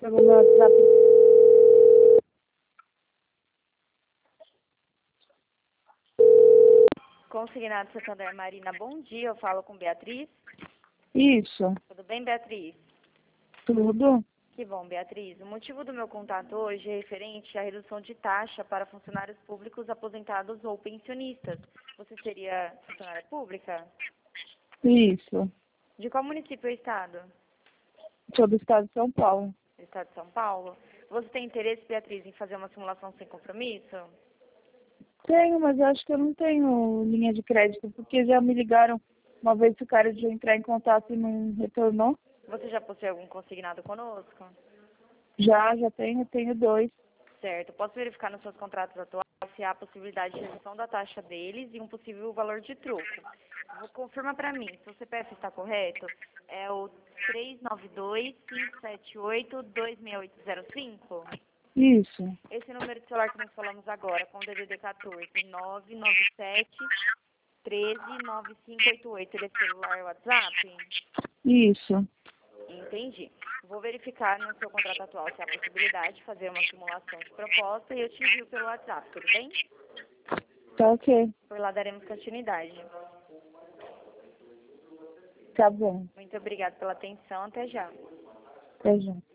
Pelo meu WhatsApp. Consignado Santander Marina, bom dia. Eu falo com Beatriz. Isso, Tudo bem, Beatriz? tudo. Que bom, Beatriz. O motivo do meu contato hoje é referente à redução de taxa para funcionários públicos aposentados ou pensionistas. Você seria funcionária pública? Isso. De qual município ou estado? Sou do estado de São Paulo. Estado de São Paulo. Você tem interesse, Beatriz, em fazer uma simulação sem compromisso? Tenho, mas eu acho que eu não tenho linha de crédito, porque já me ligaram uma vez que o cara de entrar em contato e não retornou. Você já possui algum consignado conosco? Já tenho 2. Certo. Posso verificar nos seus contratos atuais se há possibilidade de redução da taxa deles e um possível valor de troco. Confirma para mim, se o CPF está correto, é o 392-578-26805? Isso, Esse número de celular que nós falamos agora, com o DDD 14, 997 139588, ele é celular e WhatsApp? isso. Entendi. Vou verificar no seu contrato atual se há possibilidade de fazer uma simulação de proposta e eu te envio pelo WhatsApp, tudo bem? Tá ok. Por lá daremos continuidade. Tá bom. Muito obrigada pela atenção. Até já. Até já.